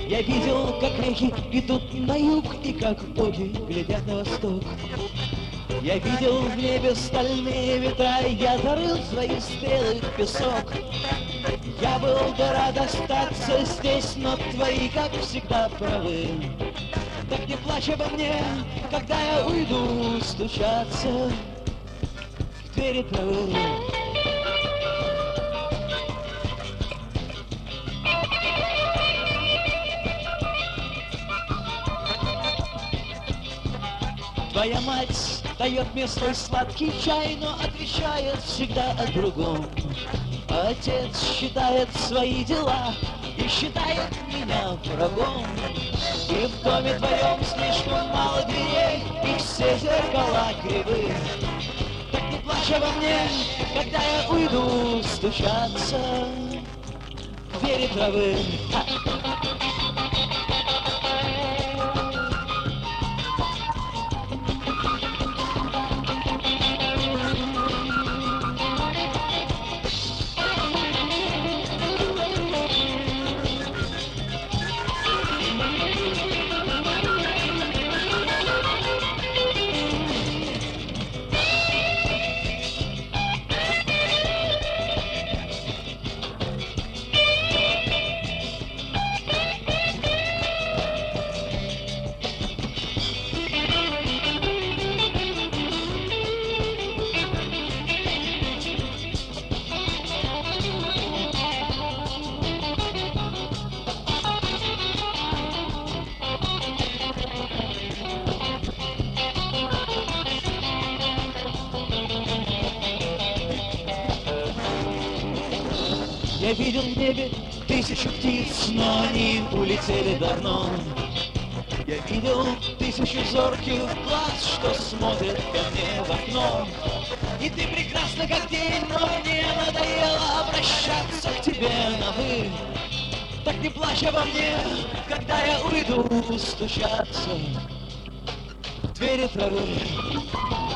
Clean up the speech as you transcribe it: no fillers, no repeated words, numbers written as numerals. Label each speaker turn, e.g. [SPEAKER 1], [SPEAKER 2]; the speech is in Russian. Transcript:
[SPEAKER 1] Я видел, как реки идут на юг, и как боги глядят на восток. Я видел в небе стальные ветра, я зарыл свои стрелы в песок. Я был бы рад остаться здесь, но твои, как всегда, правы. Так не плачь обо мне, когда я уйду стучаться в двери травы. Твоя мать дает мне свой сладкий чай, но отвечает всегда о другом. Отец считает свои дела и считает меня врагом. И в доме твоем слишком мало дверей, и все зеркала кривы. Так не плачь обо мне, когда я уйду стучаться в двери травы. Я видел в небе 1000 птиц, но они улетели давно. Я видел 1000 зорких глаз, что смотрят ко мне в окно. И ты прекрасна как день, но мне надоело обращаться к тебе на «вы». Так не плачь обо мне, когда я уйду стучаться в двери травы.